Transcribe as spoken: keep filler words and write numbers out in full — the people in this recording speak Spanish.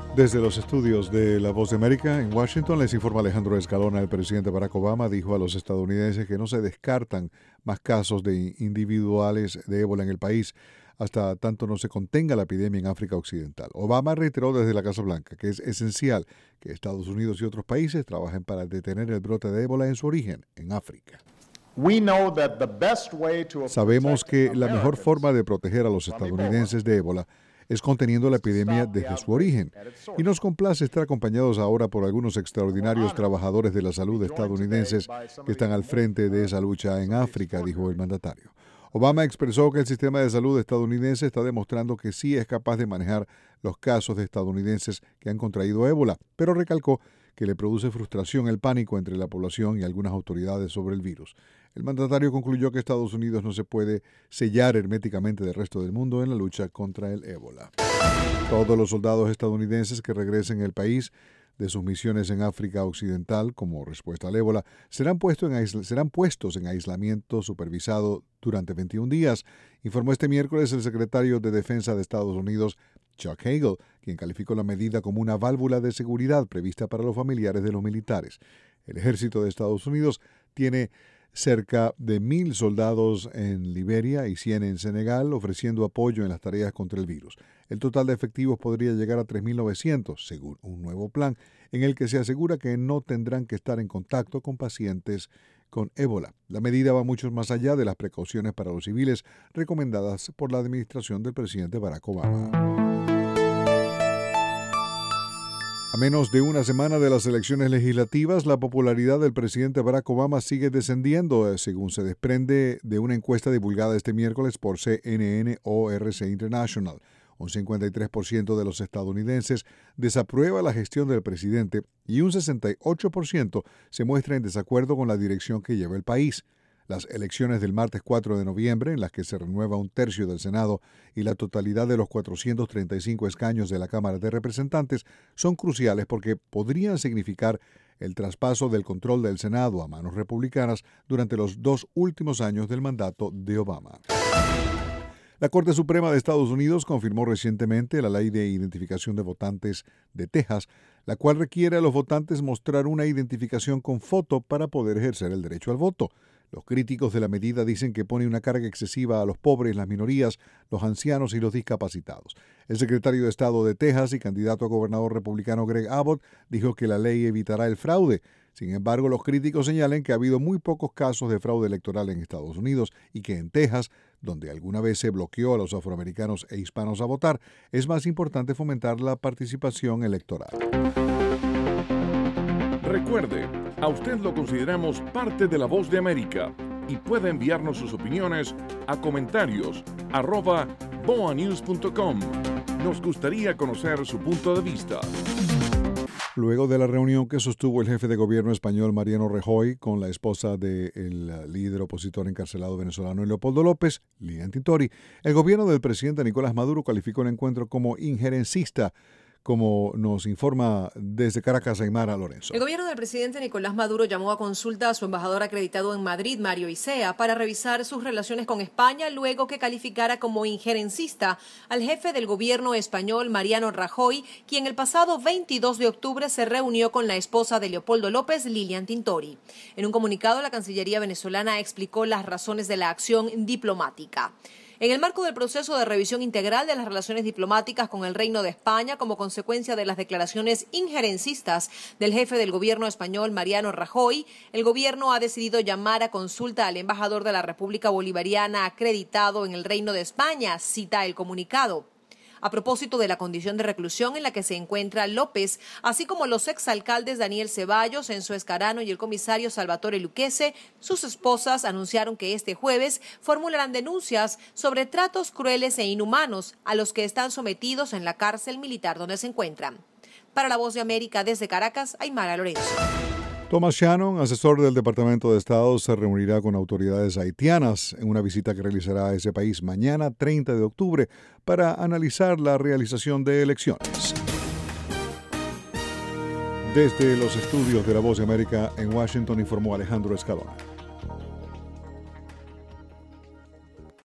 Desde los estudios de La Voz de América en Washington les informa Alejandro Escalona. El presidente Barack Obama dijo a los estadounidenses que no se descartan más casos de individuales de ébola en el país hasta tanto no se contenga la epidemia en África Occidental. Obama reiteró desde la Casa Blanca que es esencial que Estados Unidos y otros países trabajen para detener el brote de ébola en su origen, en África. Sabemos que la mejor forma de proteger a los estadounidenses de ébola es conteniendo la epidemia desde su origen, y nos complace estar acompañados ahora por algunos extraordinarios trabajadores de la salud estadounidenses que están al frente de esa lucha en África, dijo el mandatario. Obama expresó que el sistema de salud estadounidense está demostrando que sí es capaz de manejar los casos de estadounidenses que han contraído ébola, pero recalcó que le produce frustración el pánico entre la población y algunas autoridades sobre el virus. El mandatario concluyó que Estados Unidos no se puede sellar herméticamente del resto del mundo en la lucha contra el ébola. Todos los soldados estadounidenses que regresen al país de sus misiones en África Occidental como respuesta al ébola serán, puesto en aisl- serán puestos en aislamiento supervisado durante veintiún días, informó este miércoles el secretario de Defensa de Estados Unidos, Chuck Hagel, quien calificó la medida como una válvula de seguridad prevista para los familiares de los militares. El ejército de Estados Unidos tiene cerca de mil soldados en Liberia y cien en Senegal, ofreciendo apoyo en las tareas contra el virus. El total de efectivos podría llegar a tres mil novecientos, según un nuevo plan, en el que se asegura que no tendrán que estar en contacto con pacientes con ébola. La medida va mucho más allá de las precauciones para los civiles recomendadas por la administración del presidente Barack Obama. A menos de una semana de las elecciones legislativas, la popularidad del presidente Barack Obama sigue descendiendo, según se desprende de una encuesta divulgada este miércoles por C N N o R C International. Un cincuenta y tres por ciento de los estadounidenses desaprueba la gestión del presidente y un sesenta y ocho por ciento se muestra en desacuerdo con la dirección que lleva el país. Las elecciones del martes cuatro de noviembre, en las que se renueva un tercio del Senado y la totalidad de los cuatrocientos treinta y cinco escaños de la Cámara de Representantes, son cruciales porque podrían significar el traspaso del control del Senado a manos republicanas durante los dos últimos años del mandato de Obama. La Corte Suprema de Estados Unidos confirmó recientemente la ley de identificación de votantes de Texas, la cual requiere a los votantes mostrar una identificación con foto para poder ejercer el derecho al voto. Los críticos de la medida dicen que pone una carga excesiva a los pobres, las minorías, los ancianos y los discapacitados. El secretario de Estado de Texas y candidato a gobernador republicano Greg Abbott dijo que la ley evitará el fraude. Sin embargo, los críticos señalan que ha habido muy pocos casos de fraude electoral en Estados Unidos y que en Texas, donde alguna vez se bloqueó a los afroamericanos e hispanos a votar, es más importante fomentar la participación electoral. Recuerde, a usted lo consideramos parte de La Voz de América y puede enviarnos sus opiniones a comentarios arroba boanews punto com. Nos gustaría conocer su punto de vista. Luego de la reunión que sostuvo el jefe de gobierno español Mariano Rajoy con la esposa del líder opositor encarcelado venezolano Leopoldo López, Lilian Tintori, el gobierno del presidente Nicolás Maduro calificó el encuentro como injerencista, como nos informa desde Caracas Aymara Lorenzo. El gobierno del presidente Nicolás Maduro llamó a consulta a su embajador acreditado en Madrid, Mario Isea, para revisar sus relaciones con España, luego que calificara como injerencista al jefe del gobierno español, Mariano Rajoy, quien el pasado veintidós de octubre se reunió con la esposa de Leopoldo López, Lilian Tintori. En un comunicado, la Cancillería venezolana explicó las razones de la acción diplomática. En el marco del proceso de revisión integral de las relaciones diplomáticas con el Reino de España, como consecuencia de las declaraciones injerencistas del jefe del gobierno español, Mariano Rajoy, el gobierno ha decidido llamar a consulta al embajador de la República Bolivariana acreditado en el Reino de España, cita el comunicado. A propósito de la condición de reclusión en la que se encuentra López, así como los exalcaldes Daniel Ceballos, Enzo Escarano y el comisario Salvatore Luquese, sus esposas anunciaron que este jueves formularán denuncias sobre tratos crueles e inhumanos a los que están sometidos en la cárcel militar donde se encuentran. Para La Voz de América, desde Caracas, Aymara Lorenzo. Thomas Shannon, asesor del Departamento de Estado, se reunirá con autoridades haitianas en una visita que realizará a ese país mañana, treinta de octubre, para analizar la realización de elecciones. Desde los estudios de La Voz de América en Washington, informó Alejandro Escalona.